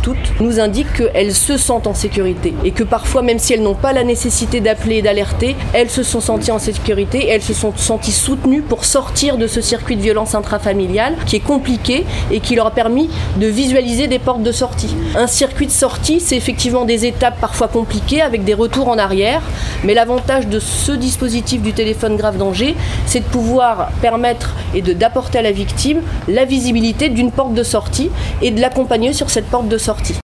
toutes, nous indiquent qu'elles se sentent en sécurité et que parfois, même si elles n'ont pas la nécessité d'appeler et d'alerter, elles se sont senties en sécurité et elles se sont senties soutenues pour sortir de ce circuit de violence intrafamiliale qui est compliqué et qui leur a permis de visualiser des portes de sortie. Un circuit de sortie, c'est effectivement des étapes parfois compliquées avec des retours en arrière, mais l'avantage de ce dispositif du téléphone grave danger, c'est de pouvoir permettre et d'apporter à la victime la visibilité d'une porte de sortie et de l'accompagner sur cette porte de sortie.